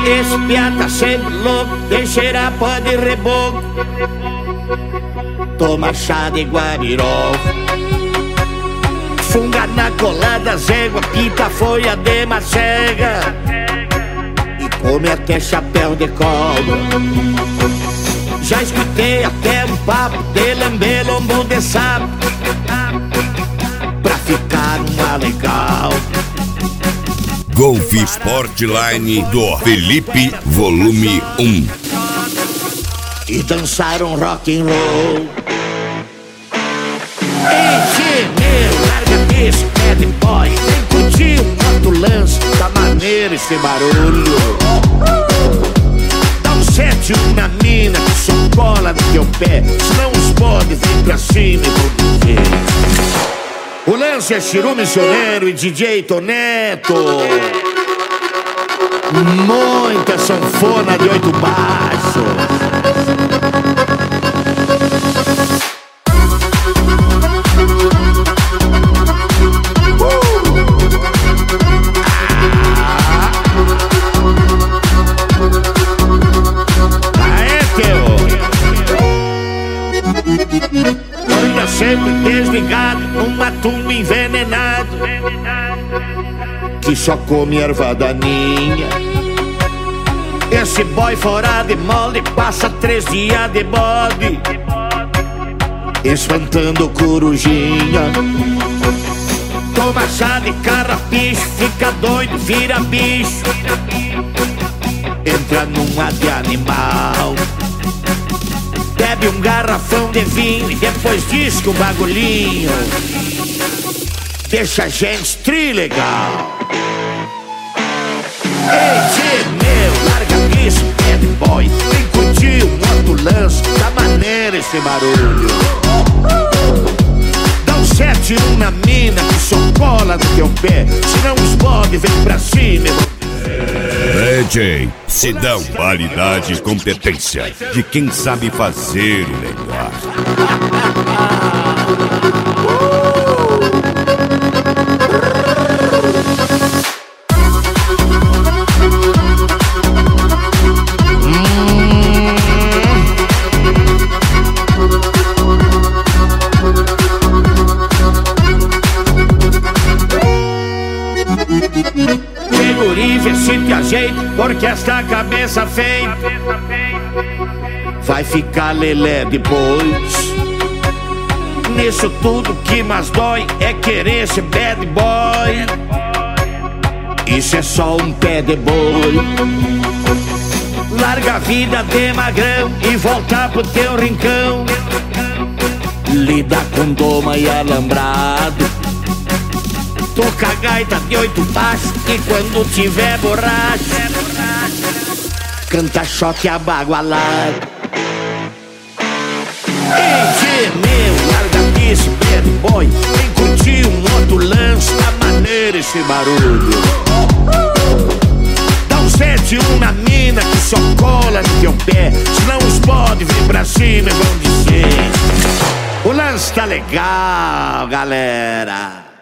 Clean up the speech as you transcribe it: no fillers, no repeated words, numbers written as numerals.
Esse piá tá sempre louco, tem cheirar pó de reboco. Toma chá de guarirol, funga na colada, zégua, pinta folha de macega e come até chapéu de cobra. Já escutei até um papo de lamber lombo de sapo pra ficar uma legal. Golf Sportline do Felipe, volume 1. E dançaram rock and roll. Ei, meu, larga esse bad boy, vem curtir um outro lance, tá maneiro esse barulho. Dá um 7 na mina que só cola no teu pé, senão os bodes vêm pra cima e vão dizer. O lance é Chiru Missioneiro e DJ Toneto. Muita sanfona de 8 baixos. Anda sempre desligado numa tumba envenenado que só come erva daninha. Esse boy fora de molde passa 3 dias de bode espantando corujinha. Toma chá de carrapicho, fica doido, vira bicho, entra numa de animal. Bebe um garrafão de vinho e depois diz que o bagulhinho deixa a gente trilegal. Ei, tchê, meu, larga isso, bad boy, vem curtir um outro lance, tá maneiro esse barulho. Dá um 7 na mina que só cola no teu pé, senão os bodes vêm pra cima. DJ Sidão, qualidade e competência de quem sabe fazer o melhor. Guri, vê se te ajeita, porque esta cabeça feita vai ficar lelé depois. Nisso tudo que mais dói é querer ser bad boy. Isso é só um pé de boi. Larga a vida de magrão e volta pro teu rincão. Lida com doma e alambrado. Toca a gaita de 8 baixos e quando tiver borracha canta choque abagualado. Ei, meu, larga esse bad boy, vem curtir um outro lance, tá maneiro esse barulho. Dá um 7 na mina que só cola no teu pé, senão os bodes vêm pra cima e vão dizer: o lance tá legal, galera.